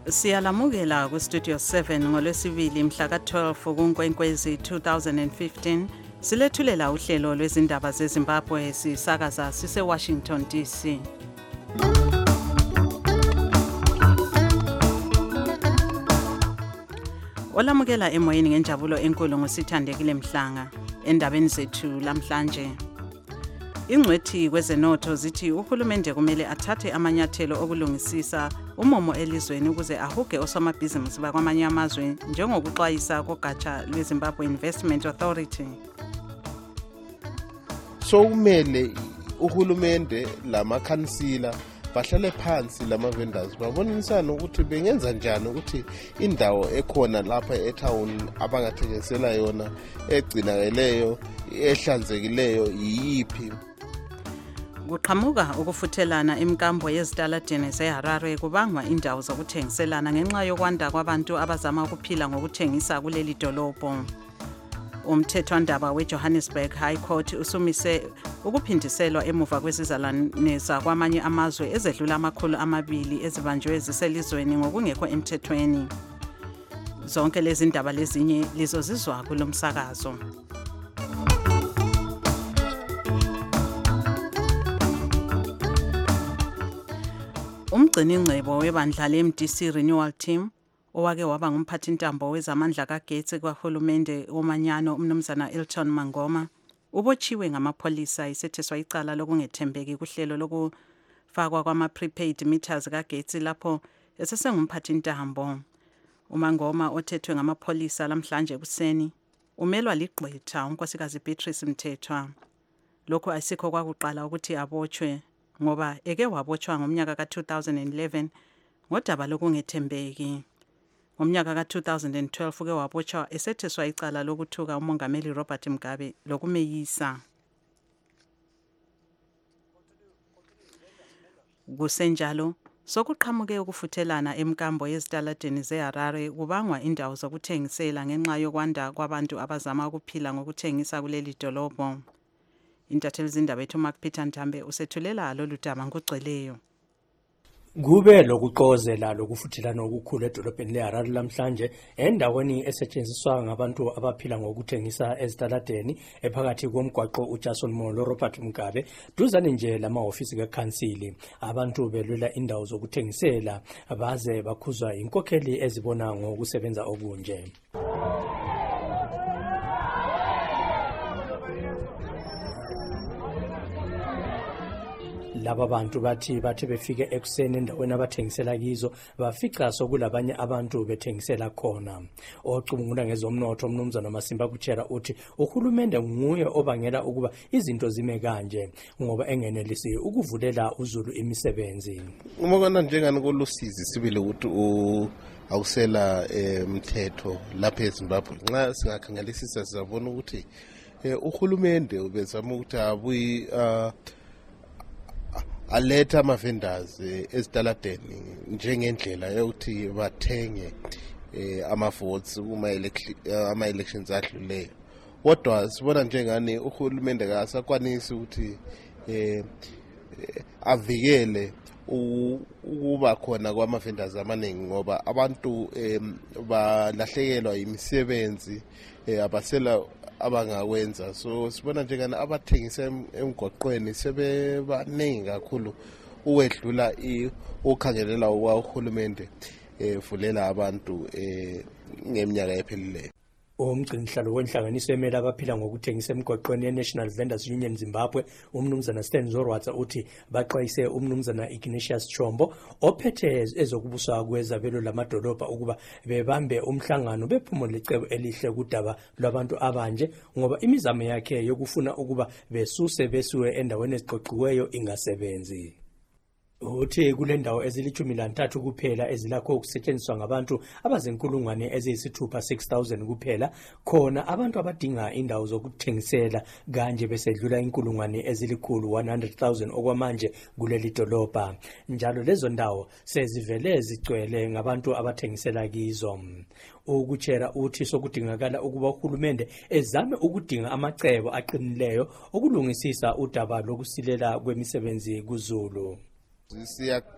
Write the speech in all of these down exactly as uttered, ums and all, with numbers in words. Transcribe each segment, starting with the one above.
Siyalamukela ku Studio seven ngolwesibili mhla ka twelve kuNkwenkwezi two thousand fifteen silethulela uhlelo lwezindaba zeZimbabwe sisakaza sise Washington D C. Olamukela emoyeni ngenjabulo enkulu ngosithandekile Mhlanga endabeni zethu lamhlanje. Ingcwethi kwezenotho zithi uhulumende kumele athathe amanyathelo okulungisisa umomo elizweni ukuze ahuge osomabhizinisi bakwamanye amazwe njengokuxwayisa kogatsha lweZimbabwe Investment Authority. So kumele uhulumende lamakhansila bahlale phansi lama vendors babonisana ukuthi bengenza njani ukuthi indawo ekhona lapha etown abangathengisela yona egcinakeleyo ehlanzekileyo yiyipi. Kuqhamuka ukufuthelana imkambo yezitaladeni zeHarare kubangwa indawo zokuthengiselana ngenxa yokwanda kwabantu abazama ukuphila ngokuthengisa kuleli dolobho. Umthethwandaba weJohannesburg High Court usumise ukuphindiselwa emuva kwesizalwane kwamanye amazwe ezedlula amakhulu amabili ezibanjwe ziselizweni ngokungekho emthethweni. Zonke lezi ndaba lezinye lizozizwa kulomsakazo. Umgcini ngcebo webandla le-M D C Renewal Team owake waba ngumphathintambo wezamandla kagetsi kwahulumende womanyano umnumzana Elton Mangoma ubotshiwe ngamapholisa isetheswa icala lokungethembeki kuhlelo lokufakwa kwama-prepaid meters kagetsi lapho esesengumphathintambo. uMangoma othethwe ngamapholisa lamhlanje kuseni umelwa ligqwetha unkosikazi Beatrice Mthethwa. Lokho ayisikho kwakuqala ukuthi abotshwe ngoba eke wabotshwa ngomnyaka ka two thousand eleven ngodaba lokungethembeki. Ngomnyaka ka two thousand twelve ke wabotshwa esetheswa icala lokuthuka umongameli Robert Mugabe lokumeyisa. Kusenjalo sokuqhamuke ukufuthelana emkambo yezitaladeni zeHarare kubangwa indawo zokuthengisela ngenxa yokwanda kwabantu abazama ukuphila ngokuthengisa kuleli dolobho. Intatheli zindaba ethu Mark Peter Ntambe usethulela lolu daba ngokugcweleyo. Kube lokuqozela lokufuthelana okukhulu edolobheni leHarare lamhlanje endaweni esetshenziswa ngabantu abaphila ngokuthengisa ezitaladeni ephakathi komgwaqo uJason Molo Robert Mugabe duzane nje lamahofisi kaKhansili. Abantu belwela indawo zokuthengisela baze bakhuzwa inkokheli ezibona ngokusebenza okunje. Laba bantu bathi bathi befike ekuseni endaweni abathengisela kizo bafica sokulabanye abantu bethengisela khona. Ocubungula ngezomnotho umnumzana Masimba Kuchera uthi uhulumende nguye obangela ukuba izinto zime kanje ngoba engenelisi ukuvulela uzulu imisebenzi. Uma kana njengani kolusizi sibile ukuthi awusela umthetho lapha eZimbabwe nxa singakhangelisisa sizabona ukuthi uhulumende ubezama ukuthi abuyi aletha ama-vendors ezitaladeni njengendlela yokuthi bathenge ama-votes ama-elections adluleyo. Kodwa sibona njengani uhulumende kasakwanisi ukuthi avikele ukuba khona kwama-vendors amaningi ngoba abantu balahlekelwa imisebenzi abasela abangakwenza. So sibona njengani abathengisa emgwaqweni sebebaningi kakhulu uwedlula ukhangelela kwa uhulumende evulela abantu ngeminyaka ephelileyo. Umgcinisihlalo wenhlanganiso emele abaphila ngokuthengisa emgwaqweni ye-National Vendors Union Zimbabwe umnumzana Stan Zorwatsa uthi baxwayise umnumzana Ignatius Chombo ophethe ezokubuswa kwezabelo lamadolobha ukuba bebambe umhlangano bephumule icebo elihle kudaba lwabantu abanje ngoba imizamo yakhe yokufuna ukuba besuse besuwe endaweni eziqoqiweyo ingasebenzi. Uthi kule ndawo ezilithumi lantathu kuphela ezilakho ukusetshenziswa ngabantu abazenkulungwane eziyisithupha six thousand kuphela khona abantu abadinga indawo zokuthengisela kanje besedlula inkulungwane ezilikhulu one hundred thousand okwamanje kuleli dolobha. Njalo lezo ndawo sezivele zigcwele ngabantu abathengisela kizo. Ukuchera uthi sokudingakala ukuba uhulumende ezame ukudinga amacebo aqinileyo okulungisisa udaba lokusilela kwemisebenzi kuzulu. Siya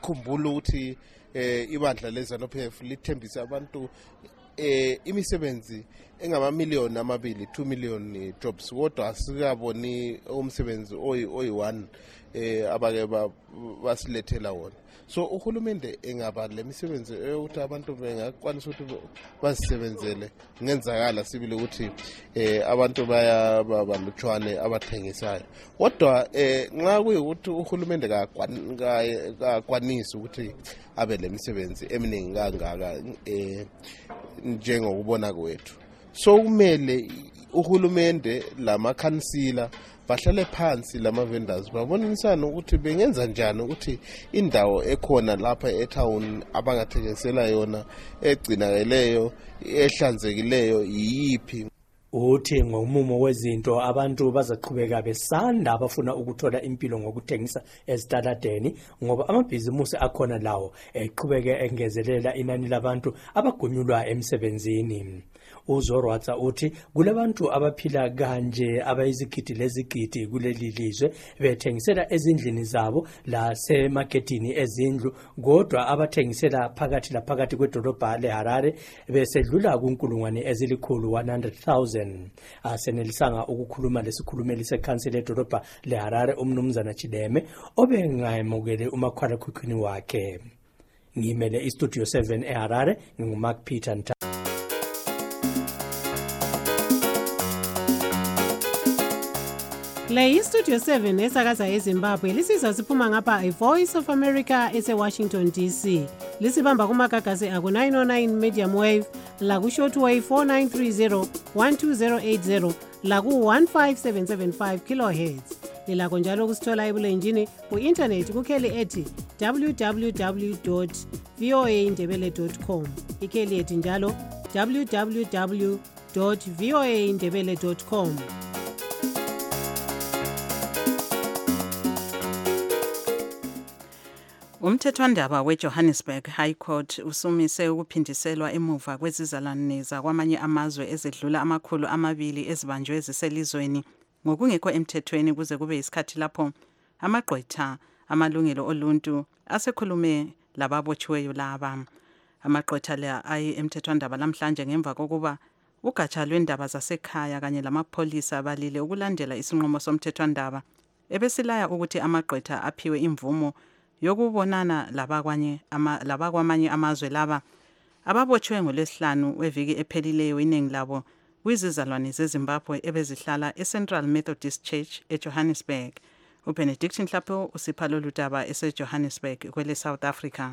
sikhumbula ukuthi eh ibandla leZANU-P F lithembisa abantu eh imisebenzi engamamiliyoni amabili two million jobs kodwa asikaboni umsebenzi oyi oyi one eh abake basilethela wona. So uhulumende engaba lemisebenzi ukuthi abantu bengakwanisa ukuthi bazisebenzele ngenzakala sibile ukuthi eh abantu baya baluthwane abathengisayo kodwa eh nxa kuyukuthi uhulumende akakwanisa ukuthi abe lemisebenzi eminingi kangaka eh njengokubona kwethu, so kumele uhulumende lamakhansila bahlale phansi lama vendors babonisana ukuthi bengenza njani ukuthi indawo ekhona lapha etown abangathengisela yona egcinakeleyo ehlanzekileyo yiyipi. Uthi ngomumo wezinto abantu bazaqhubeka besanda abafuna ukuthola impilo ngokuthengisa ezitaladeni ngoba amabhizimusi akhona lawo eqhubeke engezelela inani labantu abagunyulwa emsebenzini. uZorwatsa uthi kulabantu abaphila kanje abayizigidi lezigidi kuleli lizwe bethengisela ezindlini zabo lasemarketini ezindlu kodwa abathengisela phakathi laphakathi kwedolobha leHarare besedlula kunkulungwane ezilikhulu one hundred thousand. Asenelisanga ukukhuluma lesikhulumeli sekhansela edolobha leHarare umnumzana Chideme obengayemukele umakhalekhukhwini wakhe. Ngimele iStudio seven eHarare nginguMark Peter Nta. Le iStudio seven esakaza eZimbabwe lisizwa siphuma ngapha iVoice of America eseWashington D C. Lisibamba kumagagasi aku nine oh nine medium wave, laku shortwave four nine three zero one two zero eight zero, laku one five seven seven five kilohertz. Lilakho njalo kusithola ebulenjini ku-internet kukheli ethi w w w dot v o a ndebele dot com. Ikheli ethi njalo w w w dot v o a ndebele dot com. Umthethwandaba weJohannesburg High Court usumise ukuphindiselwa emuva kwezizalwane zakwamanye amazwe ezedlula amakhulu amabili ezibanjwe eziselizweni ngokungekho emthethweni kuze kube isikhathi lapho amagqwetha amalungelo oluntu asekhulume lababotshiweyo laba. Amagqwetha la ayi emthethwandaba lamhlanje ngemva kokuba ugatsha lwendaba zasekhaya kanye lamapholisa balile ukulandela isinqumo somthethwandaba ebesilaya ukuthi amagqwetha aphiwe imvumo yokubonana labakwanye ama labakwamanye amazwe laba ababotshwe ngolesihlanu weviki ephelileyo iningi labo kwizizalwane zeZimbabwe ebezihlala eCentral Methodist Church eJohannesburg. uBenedict Nhlapho usipha lolu daba eseJohannesburg kwele South Africa.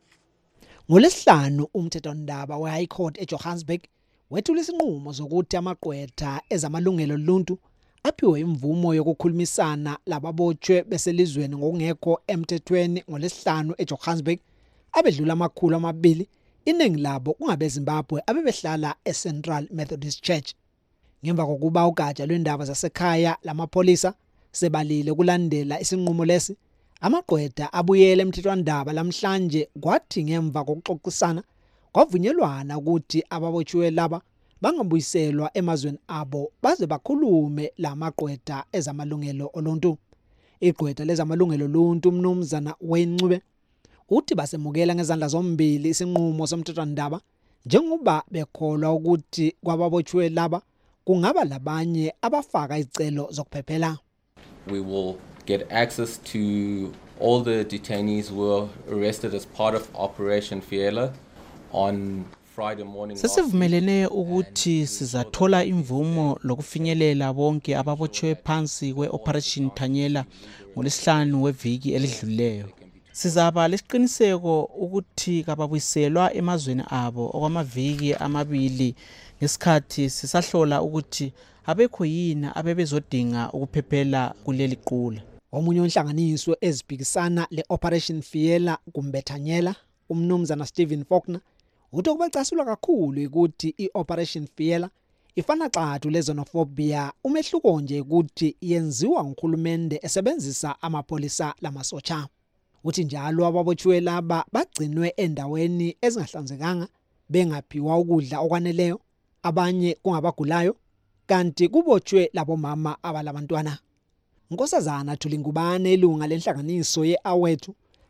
Ngolesihlanu umthethwandaba weHigh Court eJohannesburg wethula isinqumo zokuthi amagqwetha ezamalungelo oluntu aphiwe imvumo yokukhulumisana lababotshwe beselizweni ngokungekho emthethweni ngolesihlanu eJohannesburg abedlula amakhulu amabili iningi labo kungabe Zimbabwe abebehlala eCentral Methodist Church. Ngemva kokuba ugatsha lwendaba zasekhaya lamapholisa sebalile kulandela isinqumo lesi, amagqwetha abuyele emthethwandaba lamhlanje kwathi ngemva kokuxoxisana kwavunyelwana ukuthi ababotshwe laba bangabuyiselwa emazweni abo baze bakhulume lamagqwetha ezamalungelo oluntu. Igqwetha lezamalungelo oluntu umnumzana Wencube uthi basemukela ngezandla zombili isinqumo somthethwandaba njengoba bekholwa ukuthi kwababotshwe laba kungaba labanye abafaka izicelo zokuphephela. We will get access to all the detainees who were arrested as part of Operation Fiela on Friday morning. Sesivumelene ukuthi sizathola imvumo lokufinyelela bonke ababotshwe phansi kweOperation Thanyela ngolesihlanu weviki elidluleyo. Sizaba lesiqiniseko ukuthi kababuyiselwa emazweni abo okwamaviki amabili ngesikhathi sisahlola ukuthi abekho yini abebezodinga ukuphephela kuleli qula. Omunye onhlanganiso ezibhikisana leOperation Fiela kumbe Thanyela umnumzana Stephen Faulkner uthi kubacasulwa kakhulu ukuthi iOperation Fiela ifana xathu lezonofobia umehluko nje ukuthi yenziwa nguhulumende esebenzisa amapolisa lamasotsha. Uthi njalo ababotshwe laba bagcinwe endaweni ezingahlanzekanga bengaphiwa ukudla okwaneleyo abanye kungabagulayo kanti kubotshwe labo mama abalabantwana. Nkosazana Thulingubane ilunga lenhlanganiso yeAwethu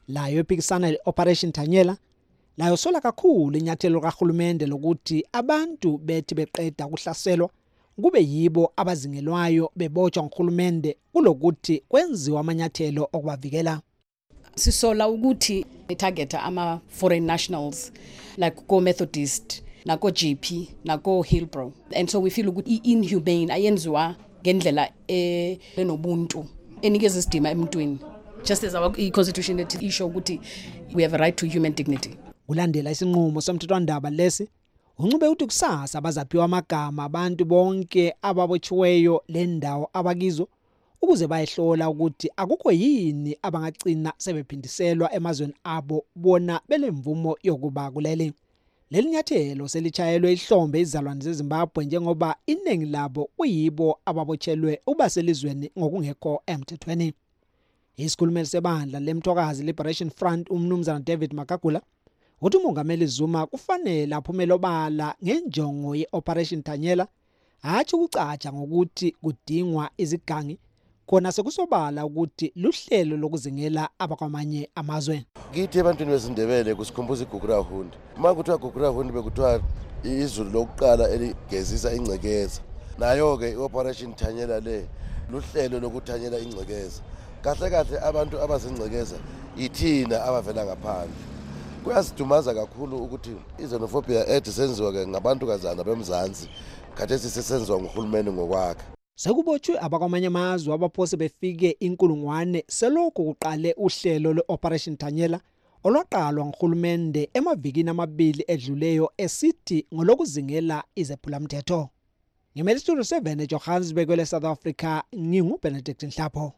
layo ephikisana le-Operation Thanyela layo sola kakhulu inyathelo kahulumende lokuthi abantu bethi beqeda ukuhlaselwa kube yibo abazingelwayo bebotshwa nguhulumende kulokuthi kwenziwa amanyathelo okubavikela. Sisola ukuthi itargeta ama foreign nationals like go Methodist nako G P nako Hillbrow, and so we feel ukuthi inhumane ayenziwa ngendlela eh lenobuntu enikeza isidima emntwini, just as our constitution it isho ukuthi we have a right to human dignity. Kulandela isinqumo somthethwandaba lesi uncube uthi kusasa bazaphiwa amagama abantu bonke ababotshiweyo lendawo abakizo ukuze bayehlola ukuthi akukho yini abangagcina sebephindiselwa emazweni abo bona belemvumo yokuba kuleli. Leli nyathelo selichayelwe ihlombe izalwane zeZimbabwe njengoba iningi labo kuyibo ababotshelwe uba selizweni ngokungekho emthethweni. Isikhulumeli sebandla leMthokazi Liberation Front umnumzana David Makagula uthi umongameli Zuma kufanele aphumele obala ngenjongo ye-Operation Thanyela, athi ukucatsha ngokuthi kudingwa izigangi khona sekusobala ukuthi luhlelo lokuzingela abakwamanye amazwe. Kithi ebantwini besindebele kusikhumbuza igugura hundi. Uma kuthiwa gugura hundi bekuthiwa izulu lokuqala eligezisa ingcekeza. Nayo ke i-Operation Thanyela le luhlelo lokuthanyela ingcekeza. Kahle kahle abantu abazingcekeza ithina abavela ngaphandle. Kuyasidumaza kakhulu ukuthi i-xenophobia ethi senziwa ke ngabantu kazana bemzansi khathesi sesenziwa nguhulumeni ngokwakhe. Sekubotshwe abakwamanye amazwe abaphose befike inkulungwane selokhu kuqale uhlelo le-Operation Thanyela olwaqalwa nguhulumende emavikini amabili edluleyo esithi ngolokuzingela izephulamthetho. Ngimele Studio seven eJohannesburg kwele South Africa, ngingu Benedict Nhlapho.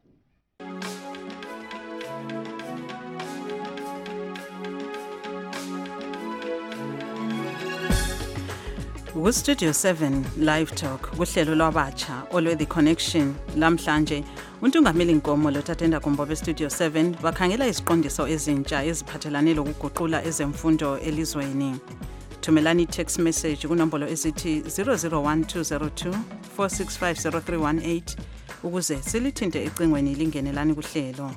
Ku Studio seven Live Talk kuhlelo lwabatsha olwe The Connection lamhlanje uNtungameli Nkomo loTatenda Kombo be Studio seven bakhangela isiqondiso ezintsha eziphathelane lokuguqula ezemfundo elizweni. Thumelani text message kunombolo esithi zero zero one two zero two four six five zero three one eight ukuze silithinte ecingweni lingenelani kuhlelo.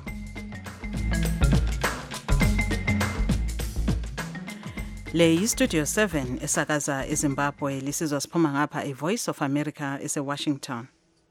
Le yi Studio seven esakaza eZimbabwe lisizwa siphuma ngapha eVoice of America ese Washington.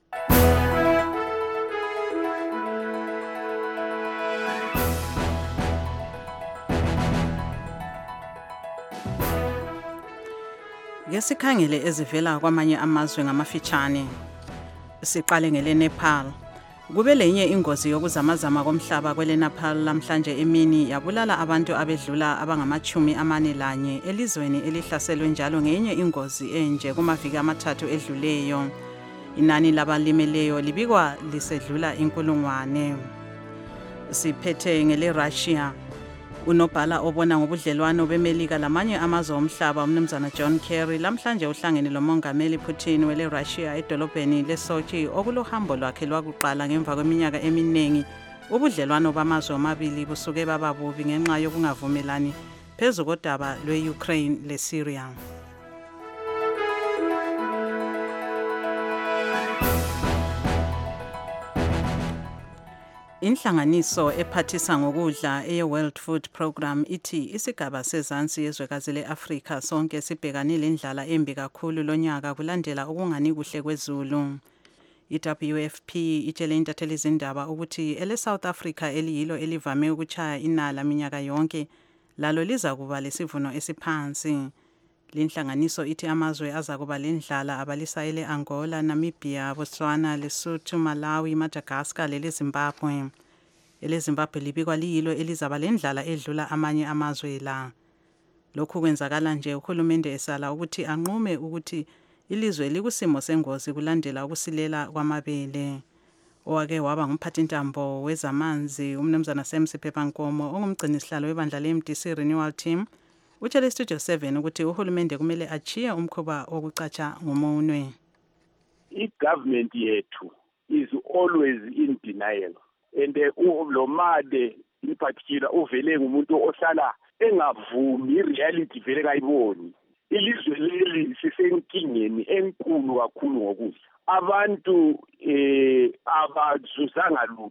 Ngesikhangele ezivela kwamanye amazwe ngamafitshane. Siqale ngele Nepal. Kube lenye ingozi yokuzamazama komhlaba kwele Nepal lamhlanje emini yabulala abantu abedlula abangamachumi amane lanye elizweni elihlaselwe njalo ngenye ingozi enje kumaviki amathathu edluleyo. Inani labalimeleyo libikwa lisedlula inkulungwane. Siphethe ngele Russia. Unobhala obona ngobudlelwano beMelika lamanye amazwe omhlaba umnumzana John Kerry lamhlanje uhlangene lomongameli Putin wele Russia edolobheni leSochi okulohambo lwakhe lwakuqala ngemva kweminyaka eminengi. Ubudlelwano bamazwe amabili busuke bababubi ngenxa yokungavumelani phezu kodaba lwe-Ukraine leSyria. Inhlanganiso ephathisa ngokudla eye-World Food Program ithi isigaba sezansi yezwekazi le-Afrika sonke sibhekanile indlala embi kakhulu lonyaka kulandela ukungani kuhle kwezulu. I-W F P itshele intatheli zindaba ukuthi ele-South Africa eliyilo elivame ukuchaya inala minyaka yonke lalo liza kuba lesivuno esiphansi. Linhlanganiso ithi amazwe aza kuba lendlala abalisa ele Angola, Namibia, Botswana, Lesotho, Malawi, Madagascar lele Zimbabwe. Ele Zimbabwe libikwa liyilo elizaba lendlala edlula amanye amazwe la. Lokhu kwenzakala nje uhulumende esala ukuthi anqume ukuthi ilizwe likusimo sengozi kulandela ukusilela kwamabele. Owake waba ngumphathintambo wezamanzi umnumzana Semsiphepha Nkomo ongumgcini sihlalo webandla le-M D C Renewal Team utshele Studio seven ukuthi uhulumende kumele achiye umkhuba wokucatsha ngomunwe. I-government yethu is always in denial, and lo made in particular uvele ngumuntu ohlala engavumi i-reality vele kayiboni. Ilizwe leli sisenkingeni enkulu kakhulu ngokudla. Abantu eh abazuzanga lutho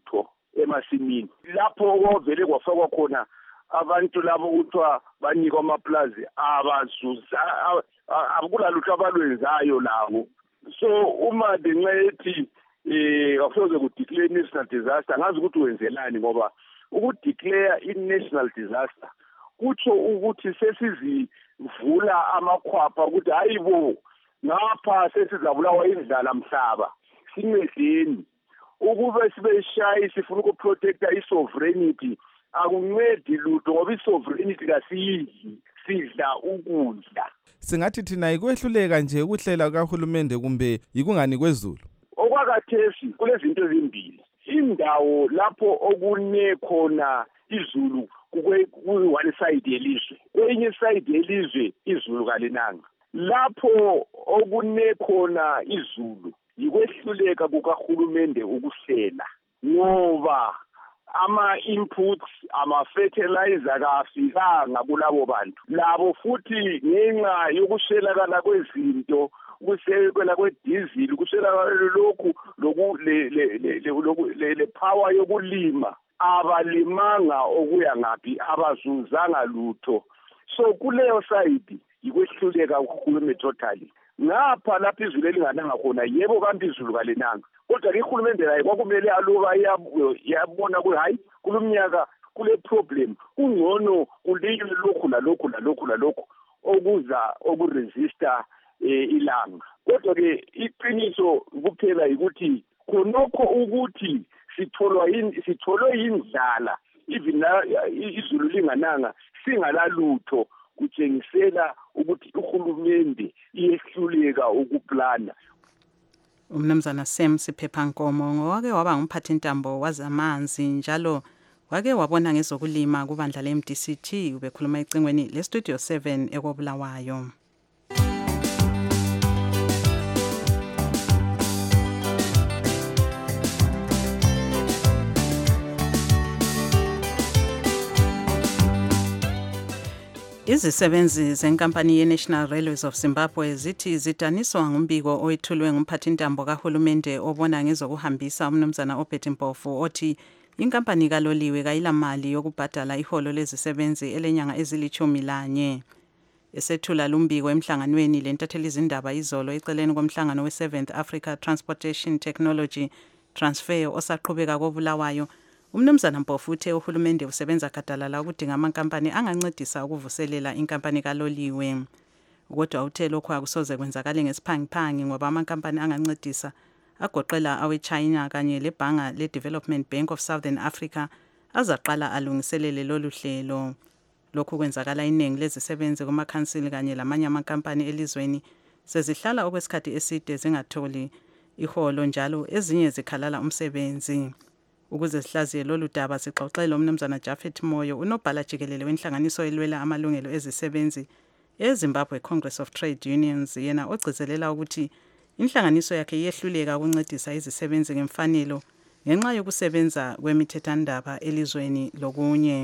emasimini lapho ovele kwafakwa khona abantu labo kuthiwa banikwa amaplazi abazuza akulalutho abalwenzayo labo. So uma bencethi eh akusoze kudeclare national disaster ngazi ukuthi wenzelani ngoba ukudeclare i-national disaster kutsho ukuthi sesizivula amakhwapha ukuthi hayibo ngapha sesizabulawa indlala mhlaba sincedeni ukube sibeshayi sifuna ukuprotecta i-sovereignty akuncedi lutho ngoba i-sovereignty kasiyidli sidla ukudla. Singathi thina ikwehluleka nje ukuhlela kahulumende kumbe ikungani kwezulu. Okwakathesi kulezinto ezimbili. Indawo lapho okune khona izulu kuyi-one side yelizwe, kwenye side yelizwe izulu kalinanga. Lapho okune khona izulu yikwehluleka kukahulumende ukuhlela ngoba ama-inputs ama-fertilizer kafikanga kulabo bantu labo futhi ngenxa yokuswelakala kwezinto kuswelakala kwedizili kuswelakala lokhu le power yokulima abalimanga okuya ngaphi abazuzanga lutho. So kuleyo side yikwehluleka ukukhuluma totally. Ngapha lapho izulu elingananga khona yebo kanti izulu kalinanga kodwa ke uhulumende laye kwakumele aloba yabona ukuthi hayi kulumnyaka kule problem kungcono kulinywe lokhu lalokhu lalokhu lalokhu okuza okuresista ilanga. Kodwa ke iqiniso kuphela ukuthi khonokho ukuthi sitholwa sitholwe indlala even izulu lingananga singalalutho kutshengisela ukuthi uhulumende iyehluleka ukuplana. Umnumzana Sam Siphephankomo ngowake waba ngumphathi intambo wazamanzi njalo wake wabona ngezokulima kubandla le-M D C T ubekhuluma ecingweni le-Studio seven ekobulawayo. Izisebenzi zenkampani ye-National Railways of Zimbabwe zithi zidaniswa ngumbiko oyethulwe ngumphathintambo kahulumende obona ngezokuhambisa umnumzana Obert Mpofu othi inkampani kaloliwe kayilamali yokubhadala iholo lezisebenzi elenyanga ezilithumi lanye. Esethula lumbiko emhlanganweni lentatheli izindaba izolo eceleni komhlangano we-seventh Africa Transportation Technology Transfer osaqhubeka kobulawayo. Umnumzana Mpofu uthe uhulumende usebenza gadalala ukudinga amankampani angancedisa ukuvuselela inkampani kaloliwe. Kodwa uthe lokho akusoze kwenzakale ngesiphangiphangi ngoba amankampani angancedisa agoqela awe-China kanye lebhanga le-Development Bank of Southern Africa azaqala alungiselele lolu hlelo. Lokhu kwenzakala iningi lezisebenzi kumakhansili kanye lamanye amankampani elizweni sezihlala okwesikhathi eside zingatholi iholo njalo ezinye zikhalala umsebenzi. Ukuze sihlaziye lolu daba sixoxele umnumzana Japhet Moyo unobhala jikelele wenhlanganiso elwela amalungelo ezisebenzi eZimbabwe Congress of Trade Unions yena ogcizelela ukuthi inhlanganiso yakhe iyehluleka ukuncedisa izisebenzi ngemfanelo ngenxa yokusebenza kwemithethandaba elizweni lokunye.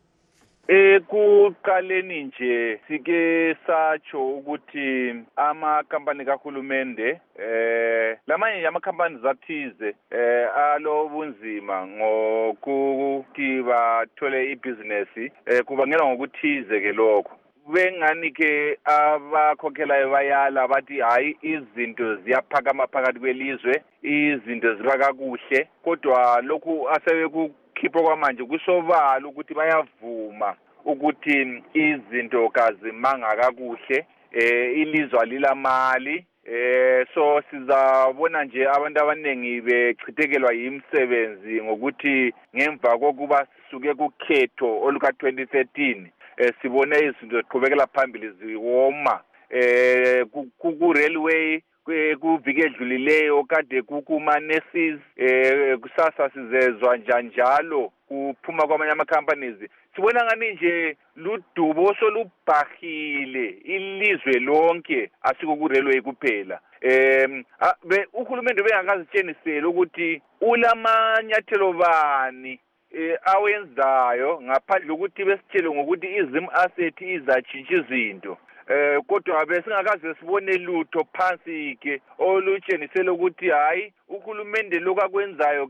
Ekuqaleni nje sike satsho ukuthi amakhampani kahulumende eh lamanye amakhampani zathize eh alobunzima ngokuthi bathole ibhizinesi eh kubangela ngokuthize ke lokho bengani ke abakhokhelayo bayala bathi hayi izinto ziyaphakama phakathi kwelizwe izinto ziphaka kuhle kodwa lokhu asebekukhipha kwamanje kusobala ukuthi bayavuma ukuthi izinto kazimanga kakuhle eh ilizwe lilamali eh so sizabona nje abantu abanengi bechitekelwa yimsebenzi ngokuthi ngemva kokuba sisuke kukhetho oluka twenty thirteen eh sibone izinto ziqhubekela phambili ziwoma eh ku railway kuvike edlulileyo kade kukuma nurses eh kusasa sizezwa njalo kuphuma kwamanye ama companies sibona ngani nje ludubo solubhahile ilizwe lonke asiko ku railway kuphela em be uhulumende bengakazitshenisela ukuthi ulamanyathelo bani eh awenzayo ngaphandle ukuthi besitshele ngokuthi izim asset izatshintsha izinto eh kodwa besingakaze sibone lutho phansi ke olutshenisela ukuthi hayi uhulumende lokakwenzayo ke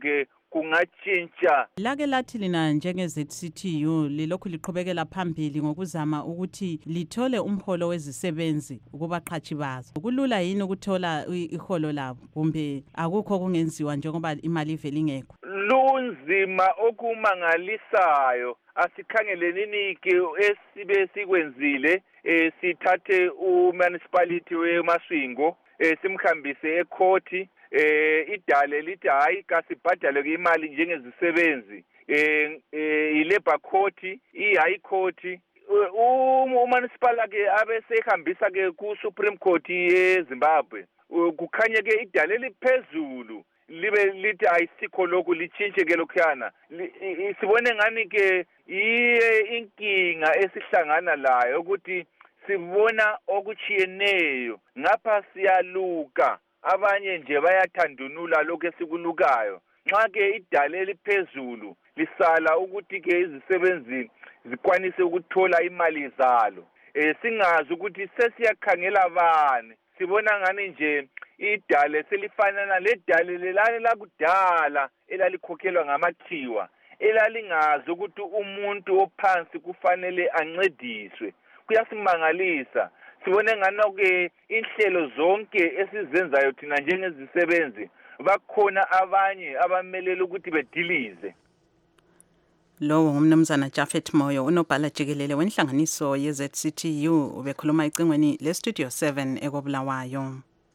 kungatshintsha. Lake lathi lina njenge-Z C T U lilokhu liqhubekela phambili ngokuzama ukuthi lithole umholo wezisebenzi kubaqhashi bazo. Kulula yini ukuthola iholo labo kumbe akukho kungenziwa njengoba imali ivele ingekho? Lunzima okumangalisayo. Asikhangeleni ke esibe sikwenzile eh sithathe umunicipality weMasvingo eh simkhambise ecourt eh idale lithi hayi kasibhadale ke imali njengezisebenzi eh ilabor court i-high court umunicipal ke abesehambisa ke ku Supreme Court yeZimbabwe kukhanye ke idale liphezulu libe lithi ayisikho lokhu lichintshe ke lokhana sibone ngani ke inkinga esihlangana layo ukuthi sibona okuchiyeneyo ngapha siyaluka abanye nje bayathandunula lokho esikulukayo nxa ke idale liphezulu lisala ukuthi ke izisebenzi zikwanise ukuthola imali zalo eh singazi ukuthi sesiyakhangela bani sibona ngani nje idale selifanana ledale lelale lakudala elalikhokhelwa ngamathiwa elalingazi ukuthi umuntu ophansi kufanele ancediswe kuyasimangalisa sibone ngana ke inhlelo zonke esizenzayo thina njengezisebenzi bakhona abanye abamelele ukuthi bedilize. Lowo ngumnumzana Japhet Moyo unobhala jikelele wenhlanganiso ye-Z C T U ubekhuluma icingweni le Studio seven ekobulawayo.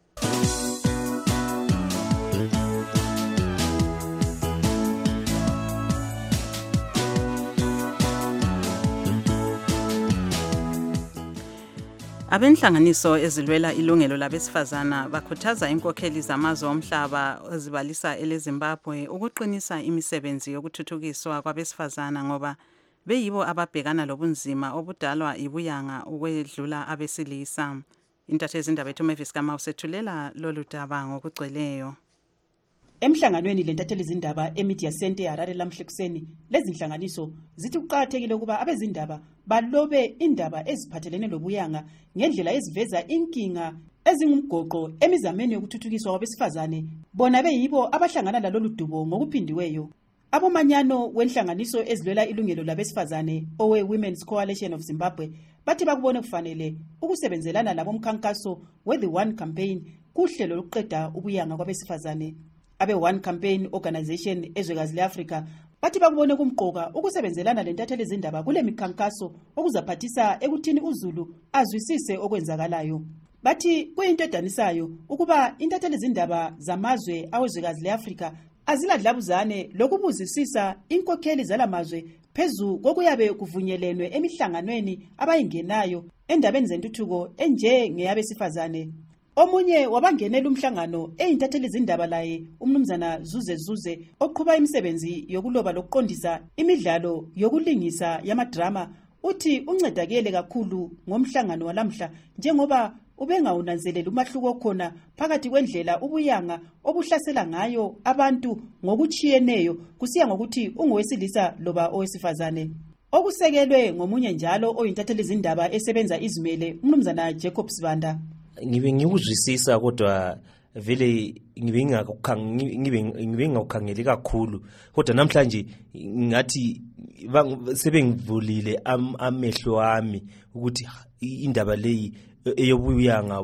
Abenhlanganiso ezilwela ilungelo labesifazana bakhuthaza inkokheli zamazwe omhlaba ezibalisa eleZimbabwe ukuqinisa imisebenzi yokuthuthukiswa kwabesifazana ngoba beyibo ababhekana lobunzima obudalwa ibuyanga ukwedlula abesilisa. Intatheli indaba ethu Mavis Kama usethulela lolu daba ngokugcweleyo. Emhlanganweni lentatheli izindaba eMedia Center eHarare lamhlekuseni lezi nhlanganiso zithi kuqhakathekile ukuba abezindaba balobe indaba eziphathelene lobuyanga ngendlela eziveza inkinga ezingumgoqo emizameni yokuthuthukiswa kwabesifazane bona beyibo abahlangana lalolu dubo ngokuphindiweyo. Abomanyano wenhlanganiso ezilwela ilungelo labesifazane owe Women's Coalition of Zimbabwe bathi bakubone kufanele ukusebenzelana labomkhankaso we The One Campaign kuhlelo lokuqeda ubuyanga kwabesifazane. Abe One Campaign Organization ezwekazi leAfrica bathi bakubone kumqoka ukusebenzelana lentatheli izindaba kule mikhankaso okuzaphathisa ekuthini uZulu azwisise okwenzakalayo. Bathi kuyinto edanisayo ukuba intatheli izindaba zamazwe awezwekazi leAfrica aziladlabuzane lokubuzisisa inkokheli zalamazwe phezu kokuyabe kuvunyelenwe emihlanganweni abayingenayo endabeni zentuthuko enje ngeyabesifazane. Omunye wabangenela umhlangano eyintatheli izindaba laye umnumzana Zuze Zuze oqhuba imisebenzi yokuloba lokuqondisa imidlalo yokulingisa yamadrama uthi uncedakele kakhulu ngomhlangano walamhla njengoba ubengawunanzelela umahluko khona phakathi kwendlela ubuyanga obuhlasela ngayo abantu ngokuchiyeneyo kusiya ngokuthi ungowesilisa loba owesifazane. Okusekelwe ngomunye njalo oyintatheli izindaba esebenza izimele umnumzana Jacob Sibanda. Ngibe ngikuzwisisa kodwa vele ngibe ngibe ngibe ngakukhangeli kakhulu kodwa namhlanje ngathi sebengivulile amehlo ami ukuthi indaba leyi eyobuyanga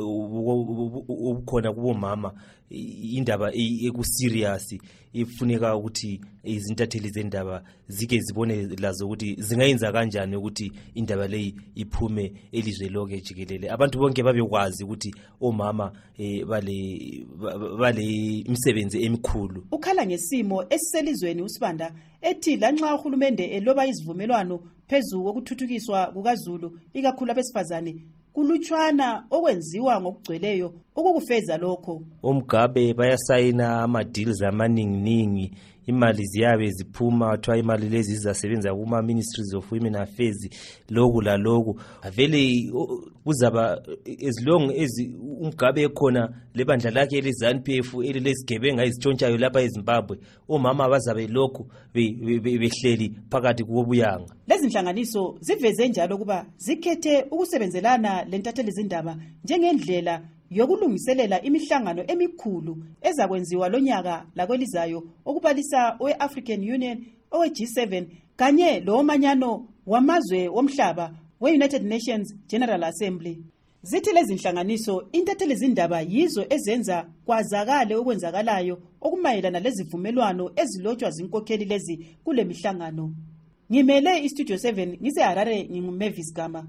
obukhona kubomama indaba ekuserious ifuneka ukuthi izintatheli zendaba zike zibone lazo ukuthi zingayenza kanjani ukuthi indaba leyi iphume elizwe lonke jikelele abantu bonke babekwazi ukuthi omama bale bale imisebenzi emikhulu. Ukhala ngesimo esiselizweni uSibanda ethi lanxa uhulumende eloba izivumelwano phezulu kokuthuthukiswa kukaZulu ikakhulu abesifazane kulutshwana okwenziwa ngokugcweleyo ukukufeza lokho. Omgabe bayasayina ama deals amaningi imali ziyabe ziphuma athiwa imali lezi zizasebenza kuma Ministries of Women Affairs lokhu la lokhu vele kuzaba as long as umgabe ekhona lebandla lakhe elizanu P F elilesigebenga izitshontshayo lapha eZimbabwe omama bazabe lokhu behleli phakathi kubuyanga. Lezi nhlanganiso ziveze njalo kuba zikhethe ukusebenzelana lentatheli izindaba njengendlela yokulungiselela imihlangano emikhulu ezakwenziwa lonyaka lakwelizayo okubalisa owe-African Union, owe-G seven kanye lomanyano wamazwe womhlaba we-United Nations General Assembly. Zithi lezi nhlanganiso intatheli zindaba yizo ezenza kwazakale okwenzakalayo okumayelana lezivumelwano ezilotshwa zinkokheli lezi kule mihlangano. Ngimele iStudio seven ngise Harare, nginguMavis Gama.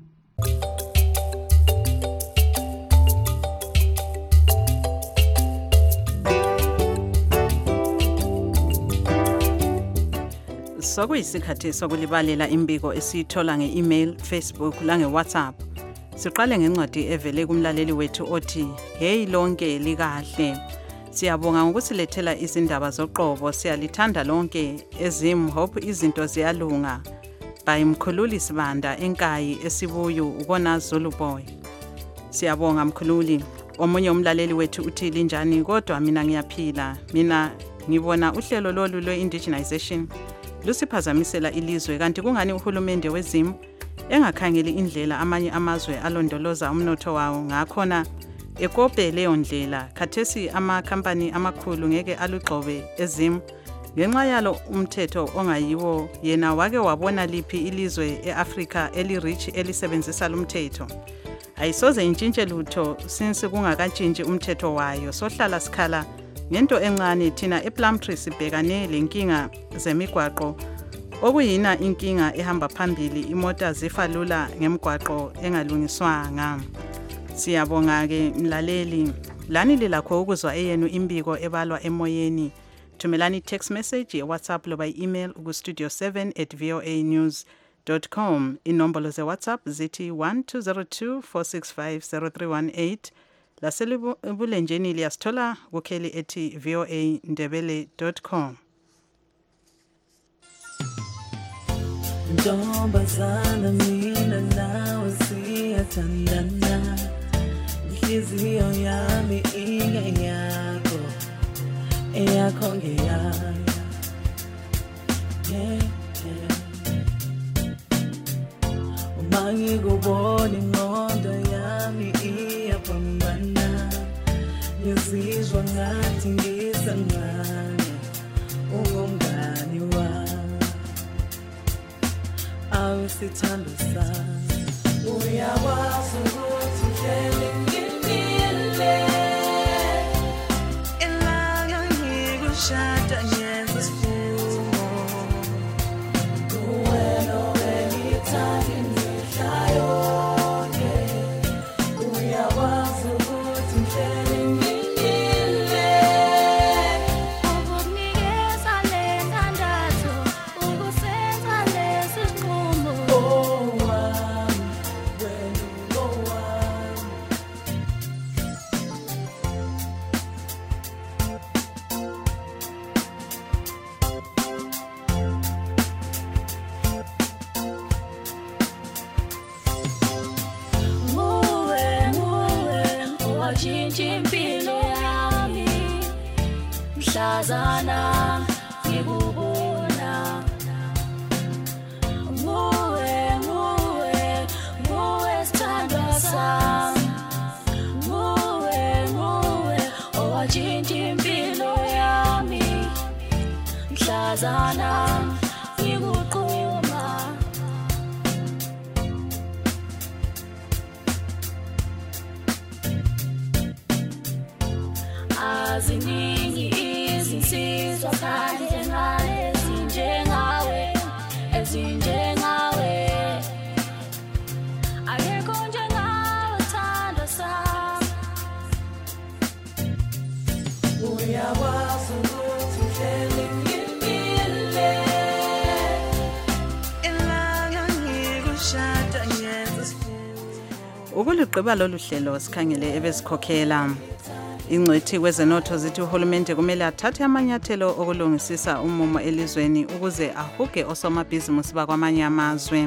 Sokuyisikhathi sokulibalela imbiko esithola nge-email, Facebook lange WhatsApp. Siqale ngencwadi evele kumlaleli wethu othi, "Hey lonke likahle. Siyabonga ngokusilethela izindaba zoqobo, siyalithanda lonke. Ezim hope izinto ziyalunga. By Mkhululi Sibanda enkayi esibuyu ukona Zulu boy." Siyabonga Mkhululi. Omunye umlaleli wethu uthi, "Linjani kodwa mina ngiyaphila. Mina ngibona uhlelo lolu lwe-indigenization lusiphazamisela ilizwe kanti kungani uhulumende wezimu engakhangeli indlela amanye amazwe alondoloza umnotho wawo ngakhona ekope leyo ndlela. Khathesi amakhampani amakhulu ngeke alugxobe ezimu ngenxa yalo umthetho ongayiwo. Yena wake wabona liphi ilizwe eAfrika eli-rich elisebenzisa lumthetho? Ayisoze intshintshe lutho since kungakantshintshi umthetho wayo. Sohlala sikhala ngento encane thina ePlumtree sibhekane lenkinga zemigwaqo okuyina inkinga ehamba phambili, imota zifa lula ngemigwaqo engalungiswanga. Siyabonga ke mlaleli, lani lilakho ukuzwa eyenu imbiko ebalwa emoyeni. Thumelani text message ye WhatsApp loba email ku studio seven at voa news dot com. Inombolo ze WhatsApp zithi one two zero two four six five zero three one eight. Lasebulenjeni liyasithola kukheli ethi voa ndebele dot com. Ntombazana mina nawe siyathandana, inhliziyo yami ingeyakho, eyakho ngeyami. Yeah, yeah. Uma ngikubona ingqondo yami iyapambana, ngizizwa ngathi ngisemncane, ungumngani wami. Awusithando sami, uyakwazi ukuthi uhlele ngimile, ilanga ngikushada ngenza isifungo, kuwena owengithanda imihla yonke. Uyakwazi ukuthi uhlele ngimile, ukukunikeza le ntandathu, ukusenza lesi sinqumo. Oh wami, wena ungowami. Nguwe, nguwe, owashintsha impilo yami, mhlazana ngikubona. Nguwe, nguwe, nguwe sithandwa sami, nguwe, nguwe, owashintsha impilo yami, mhlazana ngikuquma. Aziningi izinsizwa phandle ngale ezinjengawe, ezinjengawe. Akekho njengawe sithandwa sami. Uyakwazi ukuthi uhlele ngimile, ilanga ngikushada ngenza isifungo. Ukuluqhiba lolu hlelo sikhangele ebezikhokhela. Ingcwethi kwezenotho zithi uhulumende kumele athathe amanyathelo okulungisisa umumo elizweni ukuze ahuge osomabhizinisi bakwamanye amazwe.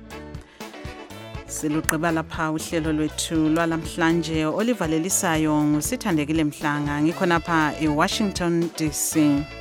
Siluqhiba lapha uhlelo lwethu lwalamhlanje olivalelisayo ngusithandekile Mhlanga, ngikhona lapha eWashington D C.